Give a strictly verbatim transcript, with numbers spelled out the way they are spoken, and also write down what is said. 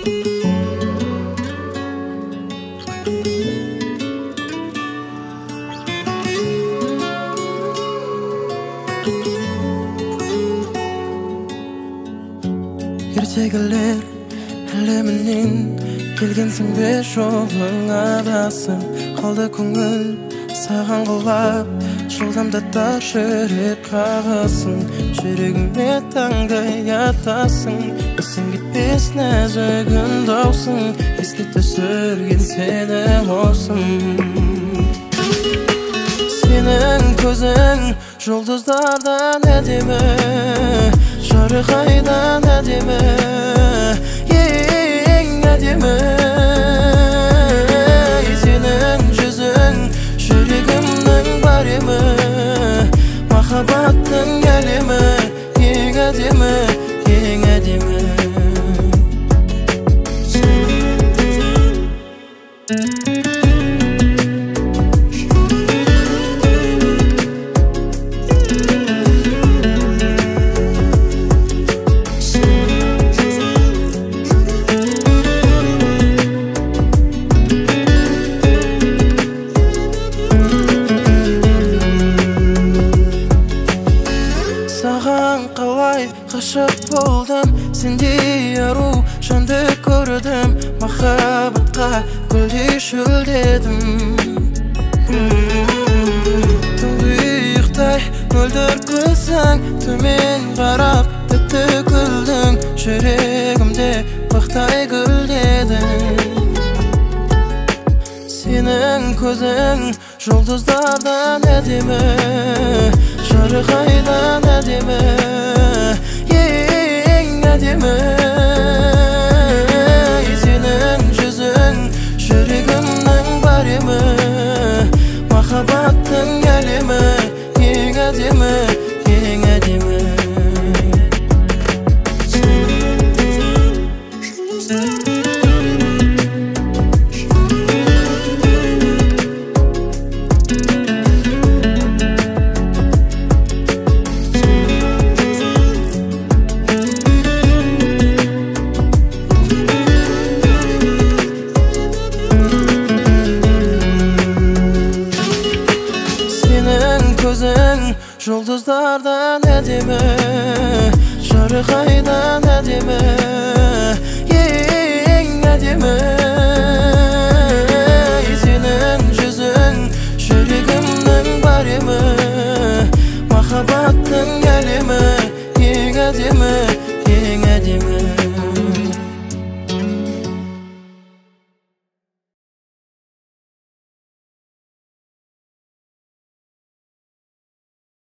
Gerçekler eleminin kelgensin be şoluna basın kaldı көңіл саған құлап жылдамда ташырып қағасың жүрегіме таңдай атасың есің кетпес нәзік үндаусың еске түсірген сенің осың сенің көзің жұлдыздардан әдемі жарқырайдан әдемі ең әдемі сенің жүзің жүрегімнің баремі махаббаттың әлемі ең әдемі ең әдемі ғашық болдым сендей ару жанды көрдім махаббатқа гүлдей шөлдедім тұңғиықтай мөлдір қылсаң төмен қарап тіпті күлдің жүрегімде бақтай гүлдедің сенің көзің жұлдыздардан әдемі жарқырайдан әдемі ең әдемі сенің жүзің жүрегімнің баремі махаббаттың әлемі ең әдемі ең әдемі көзің жұлдыздардан әдемі жарқырайдан әдемі ең әдемі сенің жүзің жүрегімнің баремі махаббаттың әлемі ең әдемі ең әдемі